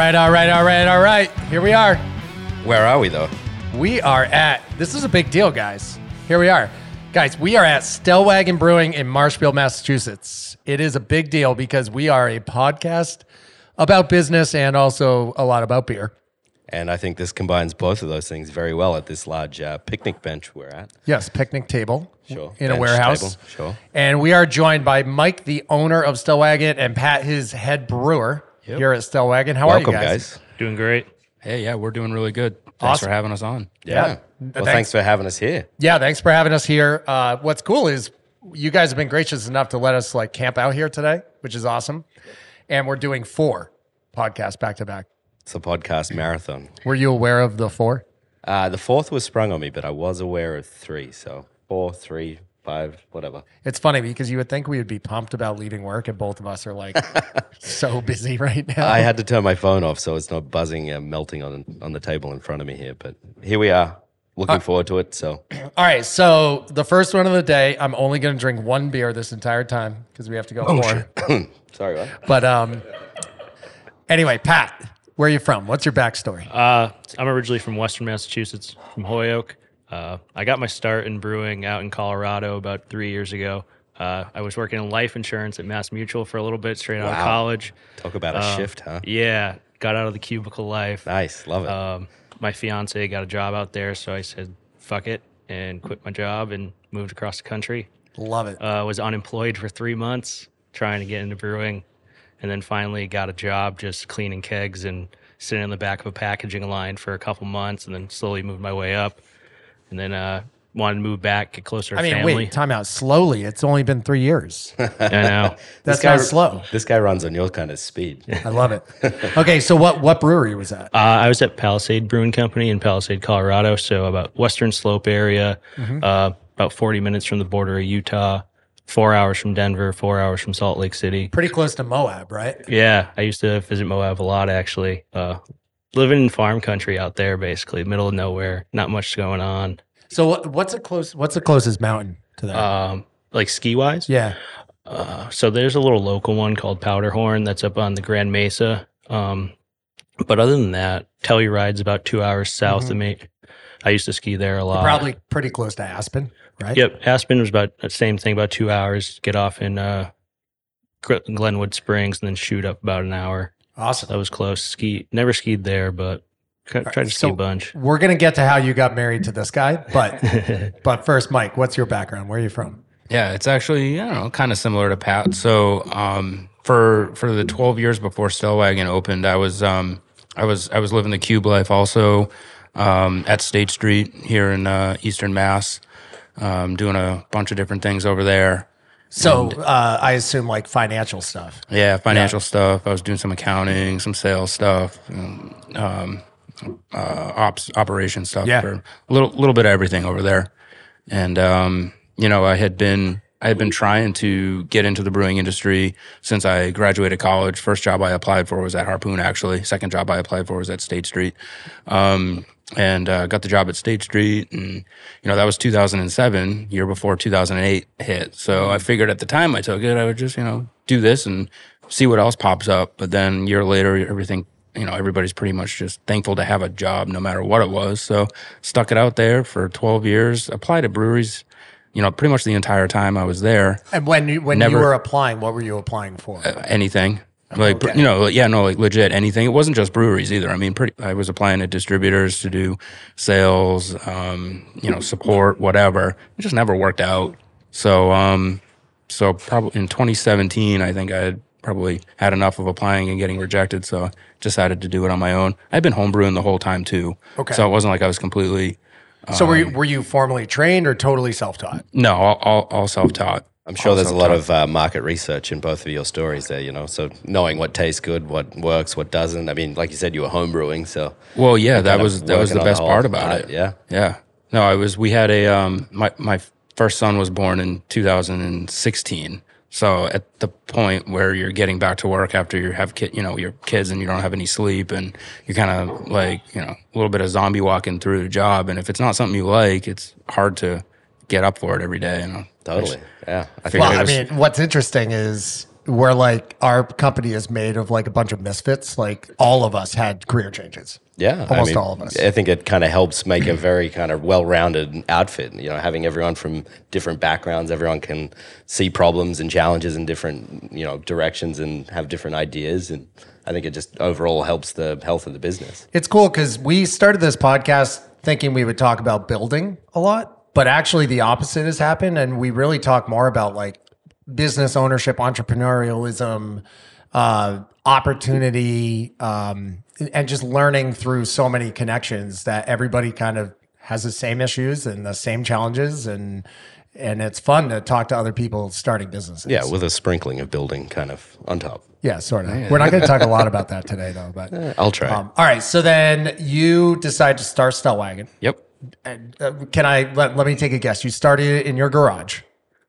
right. Here we are. Where are we, though? We are at, this is a big deal, guys. Here we are. Guys, we are at Stellwagen Brewing in Marshfield, Massachusetts. It is a big deal because we are a podcast about business and also a lot about beer. And I think this combines both of those things very well at this large picnic bench we're at. Yes, picnic table Sure. in a Bench warehouse. table, sure. And we are joined by Mike, the owner of Stellwagen, and Pat, his head brewer here at Stellwagen. How Welcome, are you guys? Doing great. Hey, yeah, we're doing really good. Thanks Awesome. for having us on. Yeah. Well, thanks for having us here. Yeah, thanks for having us here. What's cool is you guys have been gracious enough to let us like camp out here today, which is awesome. And we're doing 4 podcasts back to back. It's a podcast marathon. Were you aware of the 4? The 4th was sprung on me, but I was aware of 3. So 4, 3, 5, whatever. It's funny because you would think we would be pumped about leaving work, and both of us are like so busy right now. I had to turn my phone off so it's not buzzing, melting on the table in front of me here. But here we are. Looking forward to it. So, All right, so the first one of the day, I'm only going to drink 1 beer this entire time because we have to go 4. sorry, what? But anyway, Pat, where are you from? What's your backstory? I'm originally from Western Massachusetts, from Holyoke. I got my start in brewing out in Colorado about 3 years ago. I was working in life insurance at Mass Mutual for a little bit straight out of college. Talk about a shift, huh? Yeah, got out of the cubicle life. Nice. Love it. My fiance got a job out there, so I said, fuck it, and quit my job and moved across the country. Love it. Was unemployed for 3 months trying to get into brewing, and then finally got a job just cleaning kegs and sitting in the back of a packaging line for a couple months, and then slowly moved my way up. And then wanted to move back, get closer to family. Wait, time out. Slowly. It's only been 3 years. I know. That's not slow. This guy runs on your kind of speed. I love it. Okay, so what brewery was that? I was at Palisade Brewing Company in Palisade, Colorado, so about Western Slope area, about 40 minutes from the border of Utah, 4 hours from Denver, 4 hours from Salt Lake City. Pretty close to Moab, right? Yeah, I used to visit Moab a lot, actually. Living in farm country out there, basically, middle of nowhere, not much going on. So what's the closest mountain to that? Like ski-wise? Yeah. So there's a little local one called Powderhorn that's up on the Grand Mesa. But other than that, Telluride's about 2 hours south of me. I used to ski there a lot. Probably pretty close to Aspen, right? Yep. Aspen was about the same thing, about 2 hours. Get off in Glenwood Springs and then shoot up about an hour. Awesome. That was close. Never skied there, but tried to ski a bunch. We're going to get to how you got married to this guy, but first, Mike, what's your background? Where are you from? Yeah, it's actually, I don't know, kind of similar to Pat. So for the 12 years before Stellwagen opened, I was living the cube life also at State Street here in Eastern Mass, doing a bunch of different things over there. So I assume like financial stuff. Yeah, financial stuff. I was doing some accounting, some sales stuff, operation stuff. Yeah. For a little bit of everything over there. And I had been trying to get into the brewing industry since I graduated college. First job I applied for was at Harpoon, actually. Second job I applied for was at State Street. And got the job at State Street, and that was 2007, year before 2008 hit. So I figured at the time I took it, I would just do this and see what else pops up. But then a year later, everything, everybody's pretty much just thankful to have a job, no matter what it was. So stuck it out there for 12 years. Applied at breweries, pretty much the entire time I was there. And when you were applying, what were you applying for? Anything. Like, legit anything. It wasn't just breweries either. I mean, I was applying at distributors to do sales, support, whatever. It just never worked out. So probably in 2017, I think I had probably had enough of applying and getting rejected. So I decided to do it on my own. I'd been homebrewing the whole time too. Okay. So it wasn't like I was completely. So were you formally trained or totally self-taught? No, all self-taught. I'm sure there's a lot of market research in both of your stories there, so knowing what tastes good, what works, what doesn't. I mean, like you said, you were home brewing, so. Well, yeah, that was the best part about it. Yeah. Yeah. No, we had my first son was born in 2016. So at the point where you're getting back to work after you have your kids and you don't have any sleep and you're kind of like, a little bit of zombie walking through the job. And if it's not something you like, it's hard to get up for it every day. Totally. Yeah. What's interesting is we're like, our company is made of like a bunch of misfits. Like all of us had career changes. Yeah, Almost all of us. I think it kind of helps make a very kind of well-rounded outfit. You know, having everyone from different backgrounds, everyone can see problems and challenges in different, you know, directions and have different ideas. And I think it just overall helps the health of the business. It's cool because we started this podcast thinking we would talk about building a lot, but actually the opposite has happened. And we really talk more about like business ownership, entrepreneurialism, opportunity, and just learning through so many connections that everybody kind of has the same issues and the same challenges, and it's fun to talk to other people starting businesses. Yeah, with a sprinkling of building kind of on top. Yeah, sort of. We're not going to talk a lot about that today, though. But I'll try. all right, so then you decide to start Stellwagen. Yep. And, can I let me take a guess? You started it in your garage.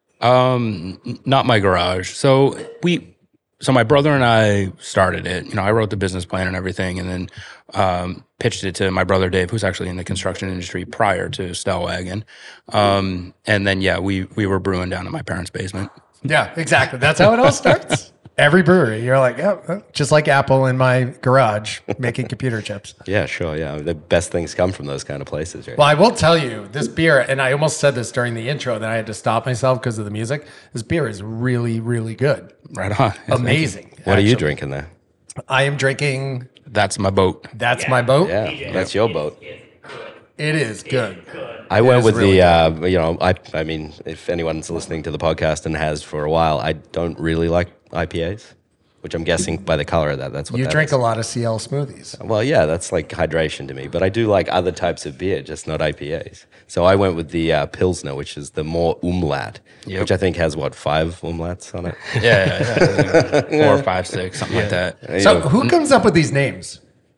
Not my garage. So my brother and I started it. You know, I wrote the business plan and everything, and then pitched it to my brother Dave, who's actually in the construction industry prior to Stellwagen. And then we were brewing down in my parents' basement. Yeah, exactly. That's how it all starts. Every brewery, you're like, yeah, just like Apple in my garage making computer chips. Yeah, sure. Yeah, the best things come from those kind of places, right? Well, I will tell you, this beer, and I almost said this during the intro, then I had to stop myself because of the music. This beer is really, really good. Right on. Amazing. What are you actually. drinking there? I am drinking That's my boat. That's My Boat. Yeah, that's your boat. It is good. I went is with really I mean, if anyone's listening to the podcast and has for a while, I don't really like IPAs, which I'm guessing by the color of that's what You that drink is. a lot of CL smoothies. Well, yeah, that's like hydration to me, but I do like other types of beer, just not IPAs. So I went with the Pilsner, which is the more umlaut, Yep. which I think has, 5 umlauts on it? Yeah. 4, 5, 6, something like that. So who comes up with these names?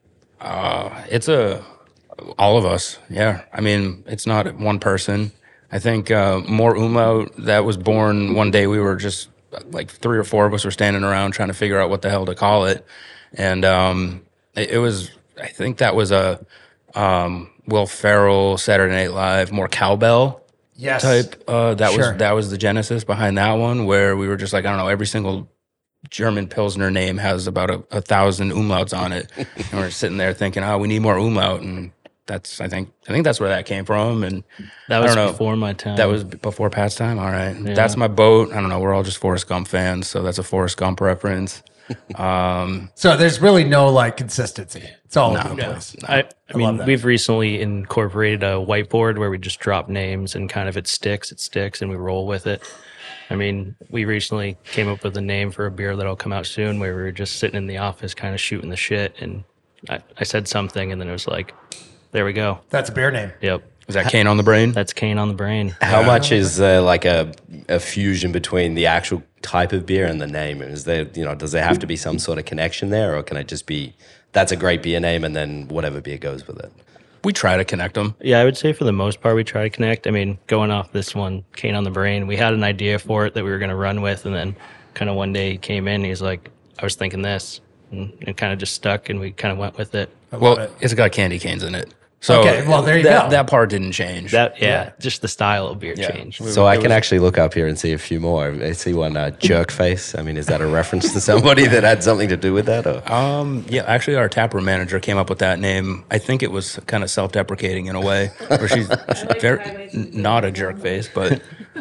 It's all of us. Yeah. I mean, it's not one person. I think more umlaut that was born one day. We were just like 3 or 4 of us were standing around trying to figure out what the hell to call it. And it was, I think that was a Will Ferrell Saturday Night Live, more cowbell Yes. type. Sure. That was the genesis behind that one, where we were just like, I don't know, every single German Pilsner name has about 1,000 umlauts on it. And we're sitting there thinking, we need more umlaut. And that's, I think that's where that came from. And That I was don't know. before my time. That was before Pat's time. All right. That's My Boat. I don't know. We're all just Forrest Gump fans. So that's a Forrest Gump reference. So there's really no like consistency. It's all over the place. I mean, that. we've recently incorporated a whiteboard where we just drop names and kind of it sticks, and we roll with it. I mean, we recently came up with a name for a beer that'll come out soon where we were just sitting in the office kind of shooting the shit. And I said something and then it was like, there we go. That's a beer name. Yep. Is that Cane on the Brain? That's Cane on the Brain. How much is like a fusion between the actual type of beer and the name? Is there, does there have to be some sort of connection there, or can it just be that's a great beer name and then whatever beer goes with it? We try to connect them. Yeah, I would say for the most part, we try to connect. I mean, going off this one, Cane on the Brain, we had an idea for it that we were going to run with. And then kind of one day he came in, he's like, I was thinking this. And it kind of just stuck and we kind of went with it. Well, it's got candy canes in it. So Okay, well, there you go. That part didn't change. Just the style of beer changed. So I can actually look up here and see a few more. I see one, Jerk Face. I mean, is that a reference to somebody that had something to do with that? Or? Yeah, actually, our taproom manager came up with that name. I think it was kind of self-deprecating in a way, where she's very not a jerk face, but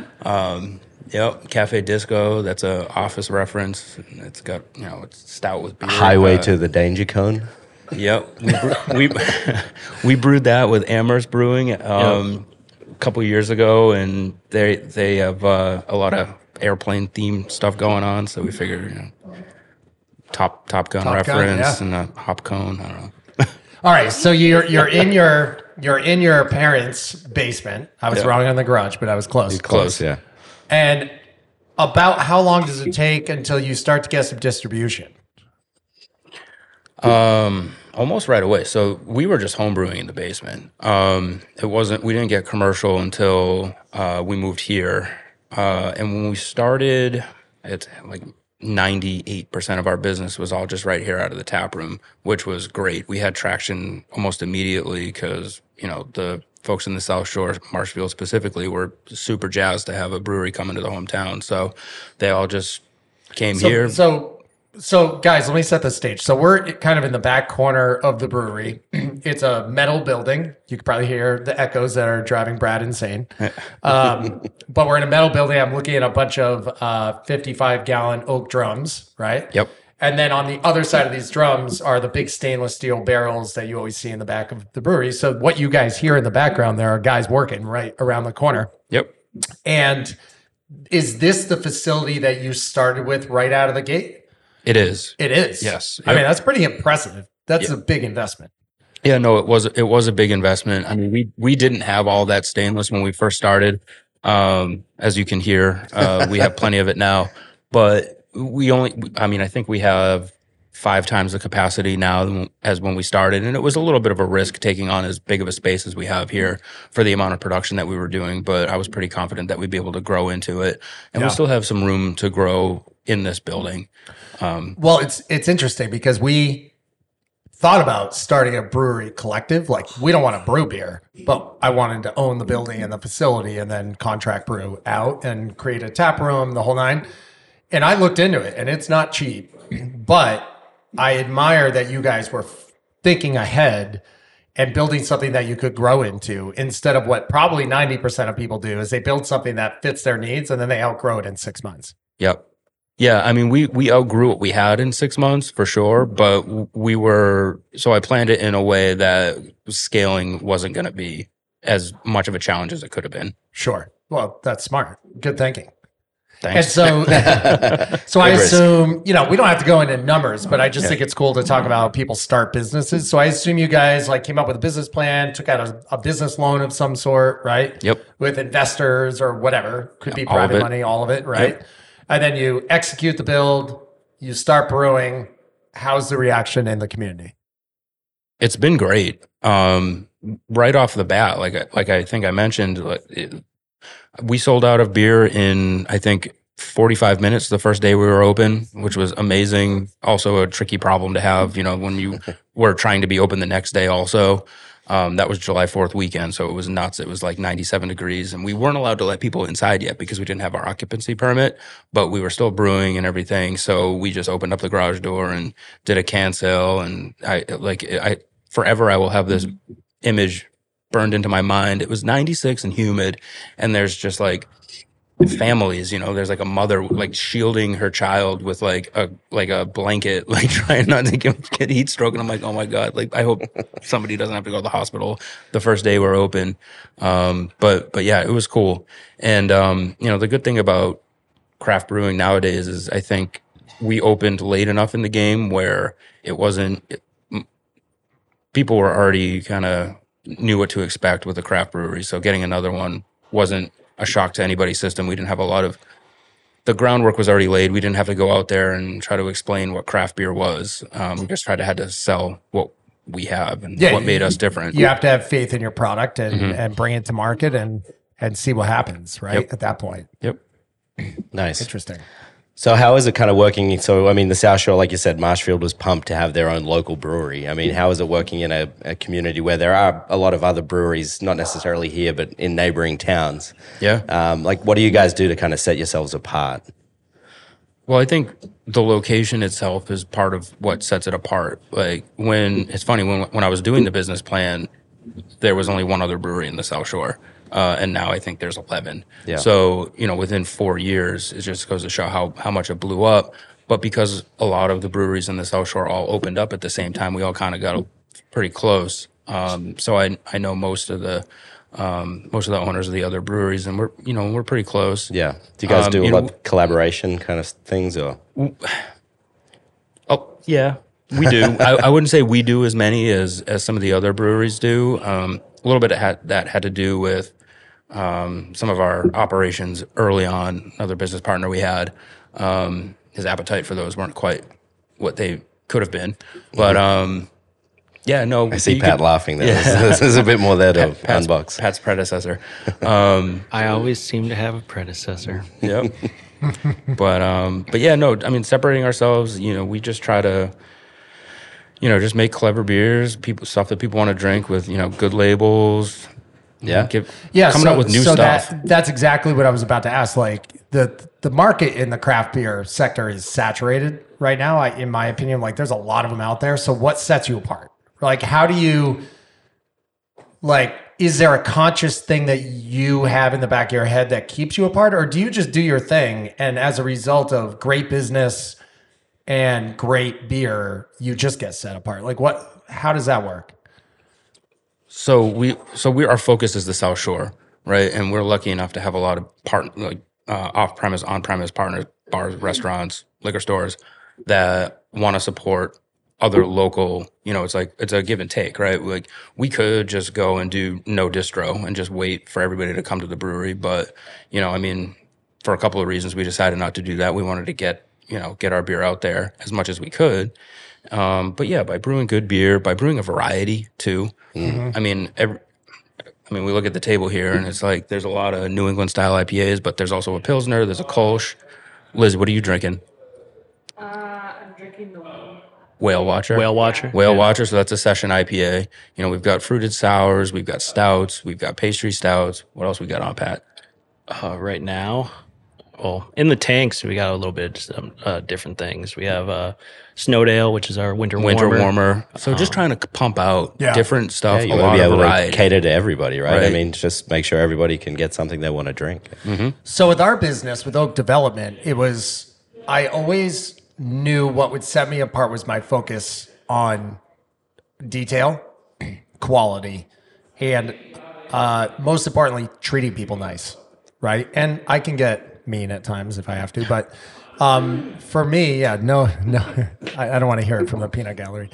Cafe Disco. That's a Office reference. It's got it's stout with beer. Highway to the Danger Cone. Yep, we brewed that with Amherst Brewing a couple years ago, and they have a lot of airplane themed stuff going on. So we figured, Top Gun Top Gun, reference yeah. and a hop cone. I don't know. All right, so you're in your parents' basement. I was wrong on the garage, but I was close. Close, yeah. And about how long does it take until you start to get some distribution? Almost right away. So we were just home brewing in the basement. We didn't get commercial until we moved here. And when we started, it's like 98% of our business was all just right here out of the tap room, which was great. We had traction almost immediately because, the folks in the South Shore, Marshfield specifically, were super jazzed to have a brewery come into the hometown. So they all just came here. So guys, let me set the stage. So we're kind of in the back corner of the brewery. It's a metal building. You can probably hear the echoes that are driving Brad insane. But we're in a metal building. I'm looking at a bunch of 55-gallon oak drums, right? Yep. And then on the other side of these drums are the big stainless steel barrels that you always see in the back of the brewery. So what you guys hear in the background, there are guys working right around the corner. Yep. And is this the facility that you started with right out of the gate? It is. It is. Yes. I mean, that's pretty impressive. That's a big investment. Yeah, no, it was a big investment. I mean, we didn't have all that stainless when we first started. As you can hear, we have plenty of it now, but I think we have 5 times the capacity now as when we started. And it was a little bit of a risk taking on as big of a space as we have here for the amount of production that we were doing. But I was pretty confident that we'd be able to grow into it. And we still have some room to grow in this building. Well, it's interesting because we thought about starting a brewery collective. Like, we don't want to brew beer, but I wanted to own the building and the facility and then contract brew out and create a tap room, the whole nine. And I looked into it, and it's not cheap, but I admire that you guys were thinking ahead and building something that you could grow into, instead of what probably 90% of people do is they build something that fits their needs and then they outgrow it in 6 months. Yep. Yeah, I mean, we outgrew what we had in 6 months for sure, but so I planned it in a way that scaling wasn't going to be as much of a challenge as it could have been. Sure. Well, that's smart. Good thinking. Thanks. And so I assume, we don't have to go into numbers, but I just think it's cool to talk about how people start businesses. So I assume you guys came up with a business plan, took out a business loan of some sort, right? Yep. With investors or whatever. Could be private money, all of it, right? Yep. And then you execute the build, you start brewing. How's the reaction in the community? It's been great. Right off the bat, like I think I mentioned, we sold out of beer in, I think, 45 minutes the first day we were open, which was amazing. Also a tricky problem to have, when you were trying to be open the next day also. That was July 4th weekend, so it was nuts. It was like 97 degrees, and we weren't allowed to let people inside yet because we didn't have our occupancy permit, but we were still brewing and everything. So we just opened up the garage door and did a can sale. And I forever, I will have this image burned into my mind. It was 96 and humid, and there's just families, there's a mother shielding her child with a blanket, trying not to get heat stroke. And I'm like, oh my God, I hope somebody doesn't have to go to the hospital the first day we're open. But yeah, it was cool. And, the good thing about craft brewing nowadays is I think we opened late enough in the game where people were already kind of knew what to expect with a craft brewery. So getting another one wasn't a shock to anybody's system. We didn't have the groundwork was already laid. We didn't have to go out there and try to explain what craft beer was. We just had to sell what we have and what made us different. You have to have faith in your product and bring it to market and see what happens, right? At that point. Yep. Nice. Interesting. So how is it kind of working? So, I mean, the South Shore, like you said, Marshfield was pumped to have their own local brewery. I mean, how is it working in a community where there are a lot of other breweries, not necessarily here, but in neighboring towns? Yeah. What do you guys do to kind of set yourselves apart? Well, I think the location itself is part of what sets it apart. It's funny, when I was doing the business plan, there was only one other brewery in the South Shore. And now I think there's 11. Yeah. So, within 4 years, it just goes to show how much it blew up. But because a lot of the breweries in the South Shore all opened up at the same time, we all kind of got pretty close. So I know most of the owners of the other breweries, and we're pretty close. Yeah. Do you guys do a lot of collaboration kind of things, or? Oh, yeah, we do. I wouldn't say we do as many as some of the other breweries do. A little bit that had to do with some of our operations early on. Another business partner we had, his appetite for those weren't quite what they could have been. But yeah, no. I see Pat laughing there. Yeah. There's a bit more there to unbox. Pat's predecessor. I always seem to have a predecessor. Yep. But yeah, no. I mean, separating ourselves. We just try to. Just make clever beers, stuff that people want to drink with, good labels. Yeah. Coming up with new stuff. That's exactly what I was about to ask. the market in the craft beer sector is saturated right now. In my opinion, like there's a lot of them out there. So what sets you apart? Like, how do you, like, is there a conscious thing that you have in the back of your head that keeps you apart? Or do you just do your thing, and as a result of great business and great beer, you just get set apart? Like, how does that work? So our focus is the South Shore, right? And we're lucky enough to have a lot of off-premise, on-premise partners, bars, restaurants, liquor stores that want to support other local, it's like, it's a give and take, right? Like, we could just go and do no distro and just wait for everybody to come to the brewery. But, for a couple of reasons, we decided not to do that. We wanted to get our beer out there as much as we could. But yeah, by brewing good beer, by brewing a variety too. Mm-hmm. We look at the table here and it's like, there's a lot of New England style IPAs, but there's also a Pilsner, there's a Kolsch. Liz, what are you drinking? I'm drinking the Whale Watcher. Whale Watcher. Whale Watcher. So that's a session IPA. We've got fruited sours, we've got stouts, we've got pastry stouts. What else we got on, Pat? Right now, in the tanks, we got a little bit different things. We have Snowdale, which is our winter warmer. So just trying to pump out different stuff. You want to be able to cater to everybody, right? Just make sure everybody can get something they want to drink. Mm-hmm. So with our business, with Oak Development, I always knew what would set me apart was my focus on detail, quality, and most importantly, treating people nice, right? And I can get mean at times if I have to, but for me, I don't want to hear it from the peanut gallery.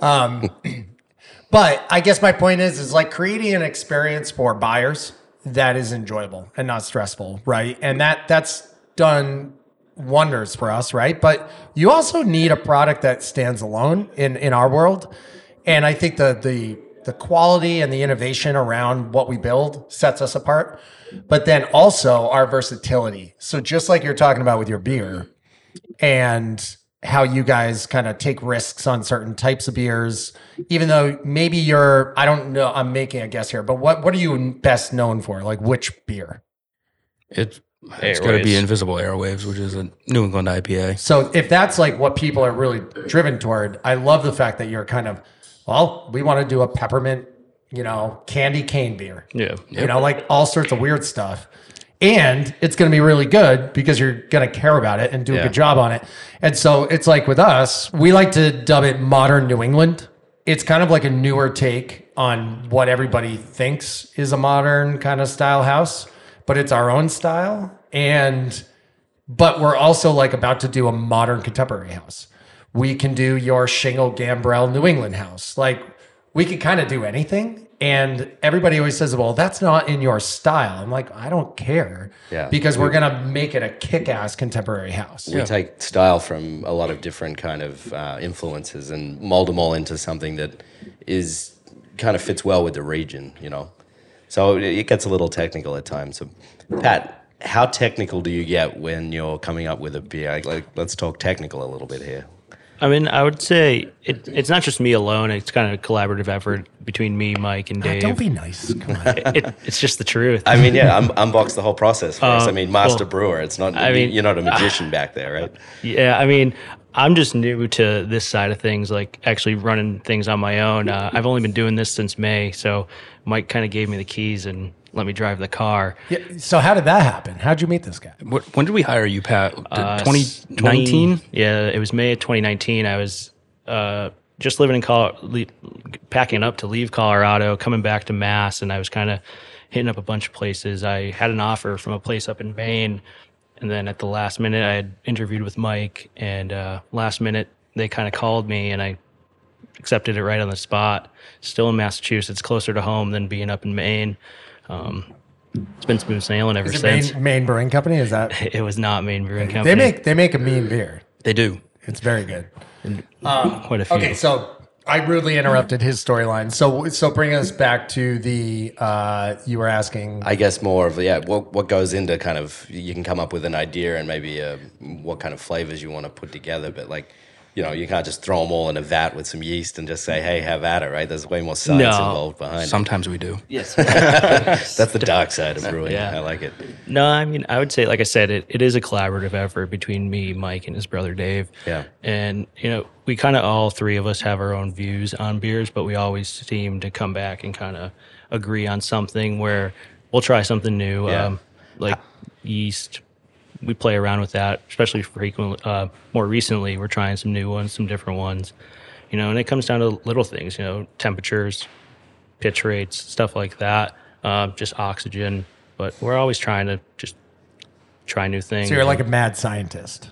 But I guess my point is like creating an experience for buyers that is enjoyable and not stressful, right? And that's done wonders for us, right? But you also need a product that stands alone in our world. And I think the quality and the innovation around what we build sets us apart. But then also our versatility. So just like you're talking about with your beer and how you guys kind of take risks on certain types of beers, even though maybe I don't know, I'm making a guess here, but what are you best known for? Like which beer? It's got to be Invisible Airwaves, which is a New England IPA. So if that's like what people are really driven toward, I love the fact that you're kind of, we want to do a peppermint, candy cane beer. Yeah. Like all sorts of weird stuff. And it's going to be really good because you're going to care about it and do a good job on it. And so it's like with us, we like to dub it Modern New England. It's kind of like a newer take on what everybody thinks is a modern kind of style house, but it's our own style. But we're also like about to do a modern contemporary house. We can do your Shingle Gambrel New England house. Like we could kind of do anything. And everybody always says, well, that's not in your style. I'm like, I don't care. Yeah. Because we're going to make it a kick-ass contemporary house. We take style from a lot of different kind of influences and mold them all into something that is kind of fits well with the region, So it gets a little technical at times. So, Pat, how technical do you get when you're coming up with a beer? Like, let's talk technical a little bit here. I would say it's not just me alone. It's kind of a collaborative effort between me, Mike, and Dave. Don't be nice. Come on. It's just the truth. Unbox the whole process for us. Master brewer. It's not. You're not a magician back there, right? Yeah, I'm just new to this side of things, like actually running things on my own. I've only been doing this since May, so Mike kind of gave me the keys and let me drive the car. Yeah, so how did that happen? How'd you meet this guy? When did we hire you, Pat? 2019? Yeah, it was May of 2019. I was just living in packing up to leave Colorado, coming back to Mass, and I was kind of hitting up a bunch of places. I had an offer from a place up in Maine, and then at the last minute, I had interviewed with Mike, and last minute, they kind of called me, and I accepted it right on the spot. Still in Massachusetts, closer to home than being up in Maine. It's been smooth sailing ever since. Maine Brewing Company, is that? It was not Maine Brewing Company. They make a mean beer. They do. It's very good. Quite a few. Okay, so I rudely interrupted his storyline. So bring us back to the you were asking. I guess more of what goes into kind of you can come up with an idea and maybe what kind of flavors you want to put together, but like you can't just throw them all in a vat with some yeast and just say, hey, have at it, right? There's way more science involved behind Sometimes we do. Yes. it. That's the dark side of brewing. Yeah. I like it. No, I mean, I would say, like I said, it is a collaborative effort between me, Mike, and his brother Dave. Yeah. And, we kind of all three of us have our own views on beers, but we always seem to come back and kind of agree on something where we'll try something new, Yeah. like yeast. We play around with that, especially frequently. More recently, we're trying some new ones, some different ones, and it comes down to little things, temperatures, pitch rates, stuff like that, just oxygen. But we're always trying to just try new things. So you're like a mad scientist.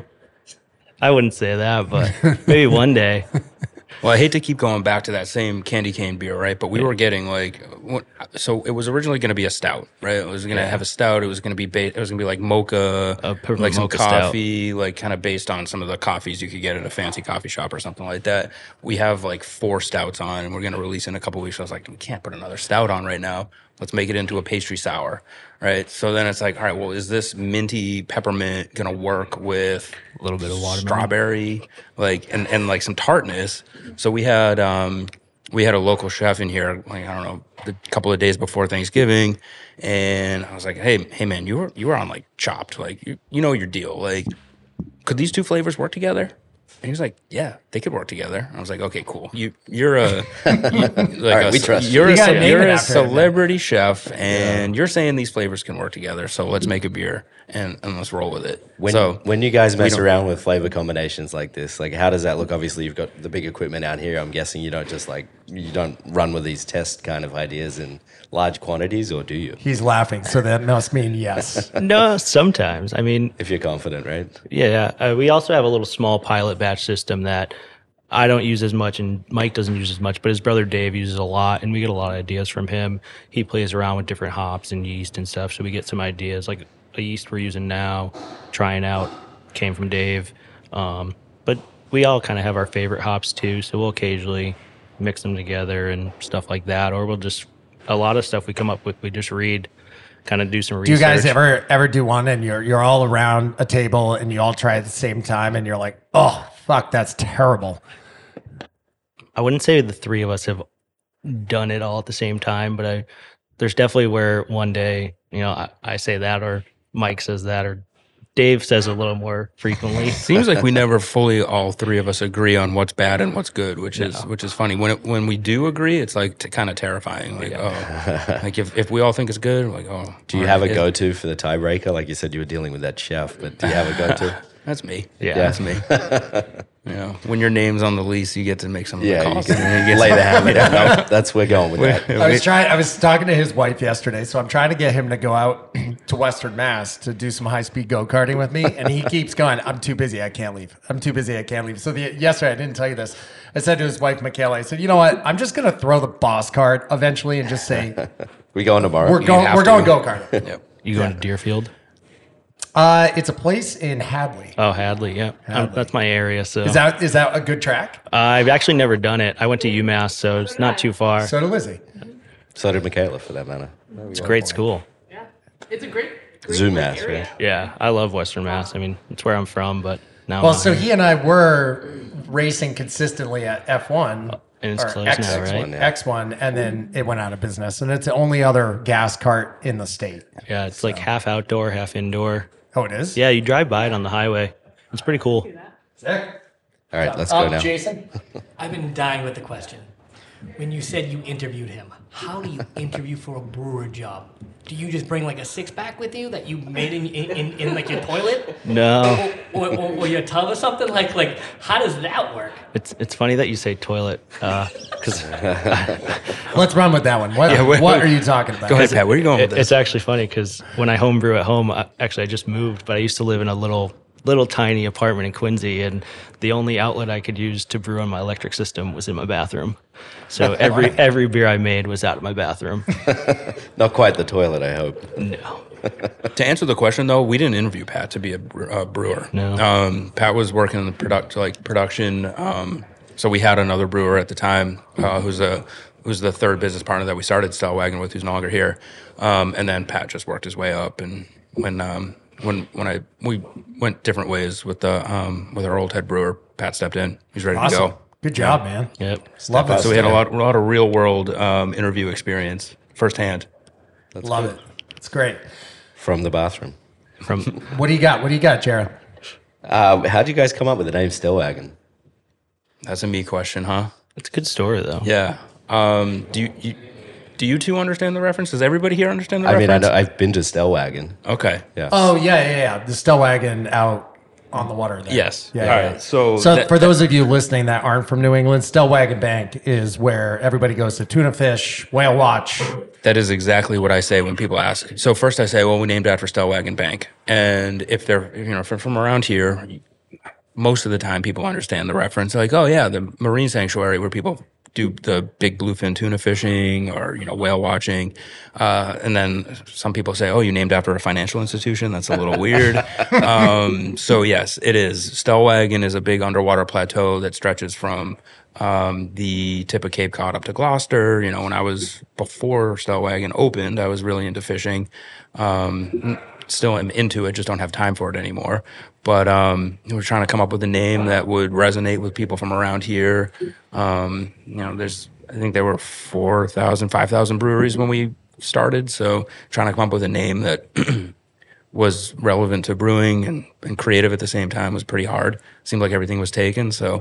I wouldn't say that, but maybe one day. Well, I hate to keep going back to that same candy cane beer, right? But we were getting so it was originally going to be a stout, right? It was going to have a stout. It was going to be it was going to be like mocha, perfect like some mocha coffee, like kind of based on some of the coffees you could get at a fancy coffee shop or something like that. We have like 4 stouts on, and we're going to release in a couple weeks. So I was like, we can't put another stout on right now. Let's make it into a pastry sour, right? So then it's like, all right, well, is this minty peppermint going to work with A little bit of watermelon. strawberry, and like some tartness? So we had a local chef in here, like, I don't know, a couple of days before Thanksgiving, and I was like, hey man, you were on like Chopped, like you know your deal, like could these 2 flavors work together? And he was like, yeah, they could work together. I was like, okay, cool. You're a We trust you. you're You a gotta name you're it a after him, then. celebrity chef, and you're saying these flavors can work together. So let's make a beer and let's roll with it. When you guys mess don't- around with flavor combinations like this, like how does that look? Obviously, you've got the big equipment out here. I'm guessing you don't just you don't run with these test kind of ideas in large quantities, or do you? He's laughing, so that must mean yes. No, sometimes. I mean, If you're confident, right? yeah. We also have a little small pilot batch system that I don't use as much, and Mike doesn't use as much, but his brother Dave uses a lot, and we get a lot of ideas from him. He plays around with different hops and yeast and stuff, so we get some ideas. Like a yeast we're using now, trying out, came from Dave. But we all kind of have our favorite hops too, so we'll occasionally mix them together and stuff like that, or we'll just a lot of stuff we come up with. We just read, kind of do some Do research. you guys ever do one and you're all around a table and you all try at the same time and you're like, oh fuck, that's terrible. I wouldn't say the 3 of us have done it all at the same time, but there's definitely where one day, I say that, or Mike says that, or Dave says a little more frequently. Seems like we never fully, all 3 of us, agree on what's bad and what's good, which is funny. When we do agree, it's like kind of terrifying. Like, like if we all think it's good, we're like, oh. Do you have a go-to for the tiebreaker? Like you said, you were dealing with that chef, but do you have a go-to? That's me. Yeah. That's me. When your name's on the lease, you get to make some of the Yeah, you calls. can lay the hammer down. No, that's we're going with that. I was talking to his wife yesterday, so I'm trying to get him to go out to Western Mass to do some high-speed go-karting with me, and he keeps going, I'm too busy, I can't leave. I'm too busy, I can't leave. So yesterday, I didn't tell you this. I said to his wife, Michaela, I said, you know what? I'm just going to throw the boss card eventually and just say, We going tomorrow? we're going go-karting. Yep. You going to Deerfield? It's a place in Hadley. Oh, Hadley, yeah. That's my area. So Is that a good track? I've actually never done it. I went to UMass, so it's not too far. So did Lizzie. So did Michaela, for that matter. It's a great school. Yeah. It's a great Zoomass, area. right? Yeah, I love Western Mass. I mean, it's where I'm from, but now Well, I'm so not he here. and I were racing consistently at F1. And it's or closed now, right? X1, yeah. X1, and then it went out of business. And it's the only other gas cart in the state. Yeah, it's like half outdoor, half indoor. Oh, it is? Yeah, you drive by it on the highway. It's pretty cool. Sick. All right, let's go now. Jason? I've been dying with the question. When you said you interviewed him, how do you interview for a brewer job? Do you just bring like a 6-pack with you that you made in like your toilet? No, Or your tub or something? Like how does that work? it's funny that you say toilet, because Let's run with that one. What are you talking about? Go ahead, Pat. Where are you going with this? it's actually funny because when I homebrew at home, I just moved, but I used to live in a little tiny apartment in Quincy, and the only outlet I could use to brew on my electric system was in my bathroom. So every beer I made was out of my bathroom. Not quite the toilet, I hope. No. To answer the question, though, we didn't interview Pat to be a brewer. No. Pat was working in the production. So we had another brewer at the time who's the third business partner that we started Stellwagen with, who's no longer here. And then Pat just worked his way up, and when we went different ways with our old head brewer. Pat stepped in. He's ready to Awesome. go. Good job, man. Yep. Love it. So we had a lot of real world interview experience firsthand. Love it. It's great. From the bathroom. From What do you got, Jared? How'd you guys come up with the name Stellwagen? That's a me question, huh? it's a good story though. Yeah. Do you two understand the reference? Does everybody here understand the I mean, reference? I've been to Stellwagen. Okay. Yeah. Oh yeah. The Stellwagen out on the water there. Yes. Yeah. All yeah. right. So For those of you listening that aren't from New England, Stellwagen Bank is where everybody goes to tuna fish, whale watch. that is exactly what I say when people ask. So first I say, well, we named after Stellwagen Bank. And if they're, from around here, most of the time people understand the reference. Like, oh yeah, the marine sanctuary where people do the big bluefin tuna fishing or, whale watching. And then some people say, oh, you named after a financial institution. That's a little weird. So yes, it is. Stellwagen is a big underwater plateau that stretches from the tip of Cape Cod up to Gloucester. Before Stellwagen opened, I was really into fishing. Still am into it, just don't have time for it anymore. But we're trying to come up with a name that would resonate with people from around here. I think there were 4,000, 5,000 breweries when we started. So trying to come up with a name that was relevant to brewing and creative at the same time was pretty hard. Seemed like everything was taken. So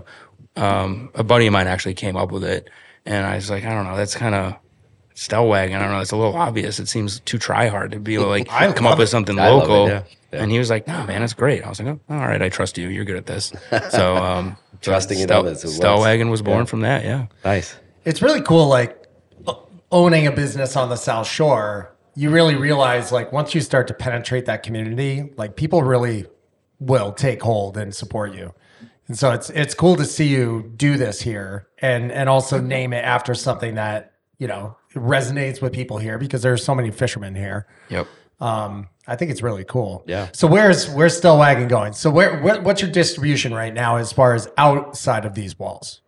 a buddy of mine actually came up with it. And I was like, I don't know, that's kind of Stellwagen. I don't know, it's a little obvious. It seems too try hard to be like, come up with something I love it, local. yeah. Yeah. And he was like, no, man, it's great. I was like, oh, all right, I trust you. You're good at this. So Trusting in others. Stellwagen was born from that, yeah. Nice. It's really cool, like owning a business on the South Shore. You really realize, like, once you start to penetrate that community, like, people really will take hold and support you. And so it's cool to see you do this here and also name it after something that, resonates with people here because there's so many fishermen here. Yep. I think it's really cool. Yeah. So where's Stellwagen going? So what's your distribution right now as far as outside of these walls?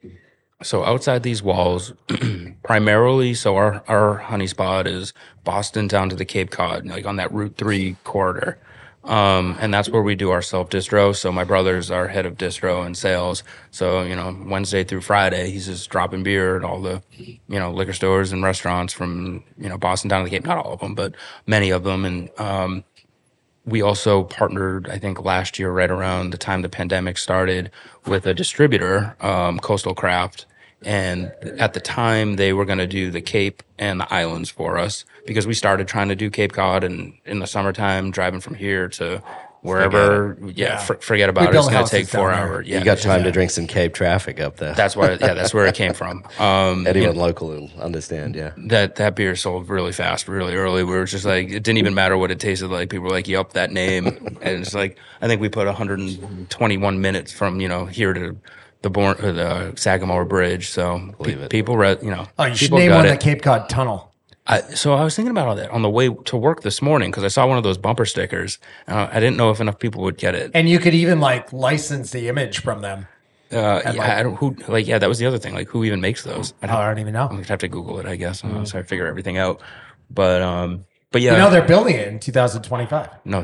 So outside these walls, primarily, so our honey spot is Boston down to the Cape Cod, like on that Route 3 corridor. And that's where we do our self-distro. So my brother's our head of distro and sales. So, Wednesday through Friday, he's just dropping beer at all the, liquor stores and restaurants from, Boston down to the Cape. Not all of them, but many of them. And we also partnered, I think, last year, right around the time the pandemic started, with a distributor, Coastal Craft. And at the time, they were going to do the Cape and the islands for us because we started trying to do Cape Cod, and in the summertime, driving from here to wherever, forget about it. It's going to take 4 hours. Yeah, You got time to drink some Cape traffic up there. that's where it came from. Anyone local will understand, yeah. That beer sold really fast, really early. We were just like, it didn't even matter what it tasted like. People were like, "Yup, that name." And it's like, I think we put 121 minutes from here to the Sagamore Bridge. So people read, Oh, you should people name got one the it. Cape Cod Tunnel. So I was thinking about all that on the way to work this morning because I saw one of those bumper stickers. I didn't know if enough people would get it. And you could even license the image from them. I don't that was the other thing. Like, who even makes those? I don't even know. I'd have to Google it, I guess. So I figure everything out. But yeah, They're building it in 2025. no.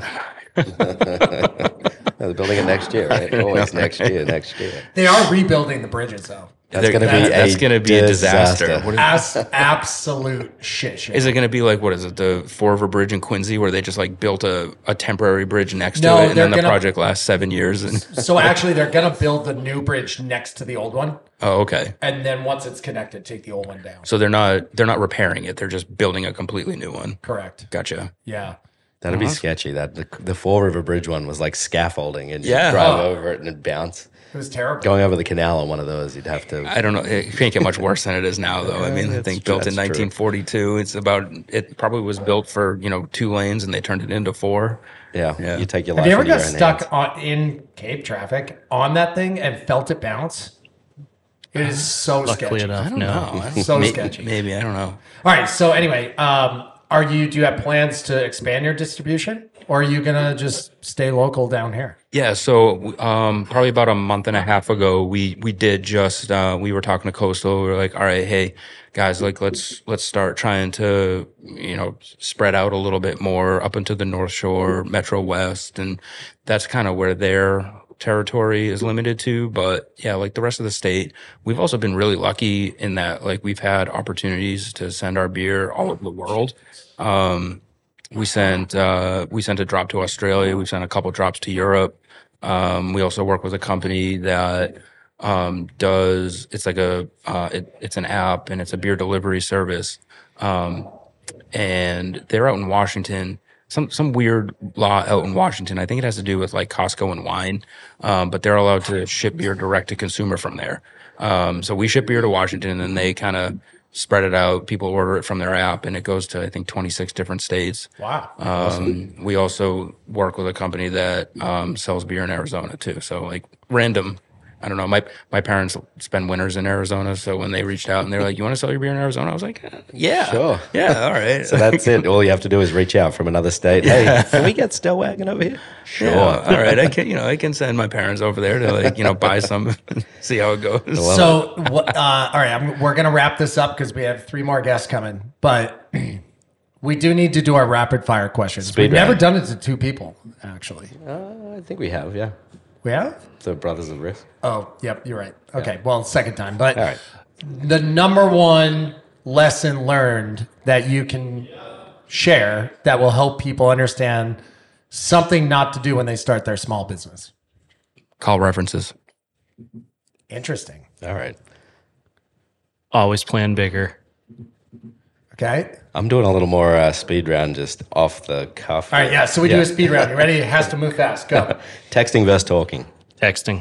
They're building it next year, right? Always next year. They are rebuilding the bridges, though. That's going to be a disaster. What Absolute shit show. is it going to be like? What is it? The Fall River Bridge in Quincy, where they just built a temporary bridge next No, to it, and then the they're gonna- project lasts 7 years. And So actually, they're going to build the new bridge next to the old one. oh, okay. And then once it's connected, take the old one down. So they're not repairing it. They're just building a completely new one. Correct. Gotcha. Yeah. That'd be sketchy. That the Fall River Bridge one was like scaffolding, and you Yeah. drive over it and it'd bounce. It was terrible. Going over the canal on one of those, you'd have to. I don't know. It can't get much worse than it is now, though. I mean, I think built in that's true. 1942. It probably was built for 2 lanes, and they turned it into 4. Yeah, you take your life. Have you ever into got your own stuck hands. in Cape traffic on that thing and felt it bounce? It is so Luckily sketchy. enough, I don't no. know. So sketchy. Maybe I don't know. All right. So anyway, Do you have plans to expand your distribution, or are you gonna just stay local down here? Yeah, so probably about a month and a half ago, we did just we were talking to Coastal. We were like, all right, hey guys, like let's start trying to spread out a little bit more up into the North Shore, Metro West, and that's kind of where their territory is limited to. But yeah, like the rest of the state, we've also been really lucky in that like we've had opportunities to send our beer all over the world. We sent a drop to Australia. We've sent a couple drops to Europe. We also work with a company that it's like it's an app and it's a beer delivery service. And they're out in Washington. Some weird law out in Washington. I think it has to do with like Costco and wine. But they're allowed to ship beer direct to consumer from there. So we ship beer to Washington and they kind of spread it out. People order it from their app and it goes to, I think, 26 different states. Wow. We also work with a company that sells beer in Arizona too. So like random, I don't know. My parents spend winters in Arizona. So when they reached out and they were like, you want to sell your beer in Arizona? I was like, yeah. Sure. Yeah, all right. So that's it. All you have to do is reach out from another state. Hey, can we get Stellwagen over here? Sure. Yeah, all right. I can send my parents over there to buy some, see how it goes. So, all right, we're going to wrap this up because we have 3 more guests coming, but we do need to do our rapid fire questions. We've never done it to 2 people, actually. I think we have, yeah. We have? The Brothers of Risk. Oh, yep, you're right. Okay, well, second time. But All right. The number one lesson learned that you can share that will help people understand something not to do when they start their small business. Call references. Interesting. All right. Always plan bigger. Okay. I'm doing a little more speed round just off the cuff. All right, yeah, so we do a speed round. You ready? It has to move fast. Go. Texting versus talking. Texting.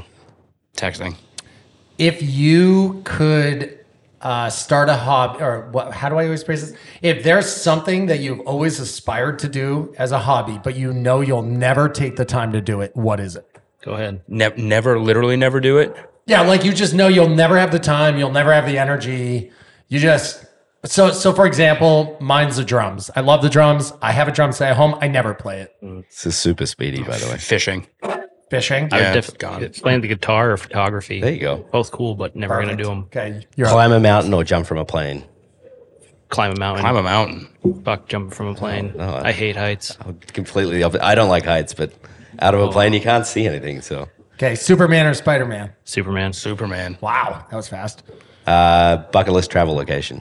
If you could start a hobby, or how do I always phrase this? If there's something that you've always aspired to do as a hobby, but you know you'll never take the time to do it, what is it? Go ahead. Literally never do it. Yeah, like you just know you'll never have the time, you'll never have the energy. You just so for example, mine's the drums. I love the drums. I have a drum set at home. I never play it. This is super speedy, by the way. Fishing. Fishing. I Yeah, would it's gone. playing the guitar or photography. There you go. Both cool, but never going to do them. Okay, you're Climb a mountain or jump from a plane. Climb a mountain. Climb a mountain. Fuck jumping from a plane. no, I hate heights. Completely the opposite. I don't like heights, but out of a plane you can't see anything. So Okay, Superman or Spider-Man? Superman. Wow, that was fast. bucket list travel location.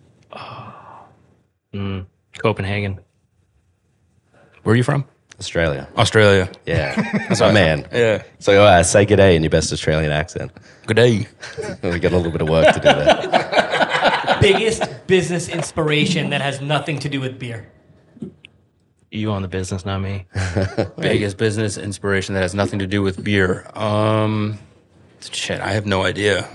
Copenhagen. Where are you from? Australia. Australia. Yeah. That's my man. Yeah. So say good day in your best Australian accent. Good day. We got a little bit of work to do there. Biggest business inspiration that has nothing to do with beer. You own the business, not me. Biggest business inspiration that has nothing to do with beer. Shit, I have no idea.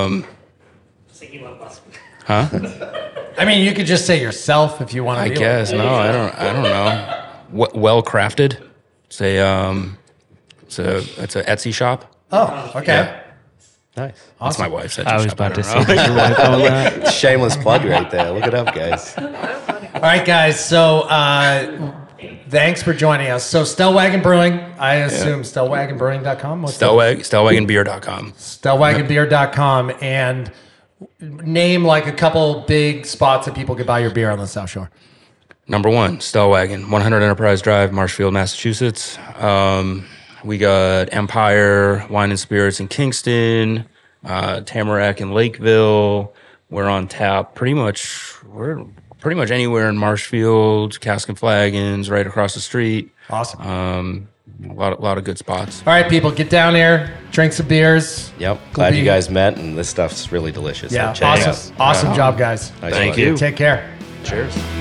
Huh? I mean, you could just say yourself if you want to. I guess no. I don't know. Well crafted. It's a Etsy shop. Oh, okay. Yeah. Nice. That's my wife's Etsy I was shop. about to don't say, know. did your wife own that? Shameless plug right there. Look it up, guys. All right, guys. So thanks for joining us. So Stellwagen Brewing, I assume stellwagenbrewing.com. Stellwagenbeer.com. Stellwagenbeer.com, and name like a couple big spots that people could buy your beer on the South Shore. Number 1, Stellwagen, 100 Enterprise Drive, Marshfield, Massachusetts. We got Empire Wine and Spirits in Kingston, Tamarack in Lakeville. We're on tap we're pretty much anywhere in Marshfield, Cask and Flagons, right across the street. Awesome. A lot of good spots. All right, people, get down here, drink some beers. Yep. Glad you guys met, and this stuff's really delicious. Yeah, So check it awesome. Awesome job, guys. out. Nice Thank one. you. Take care. Cheers.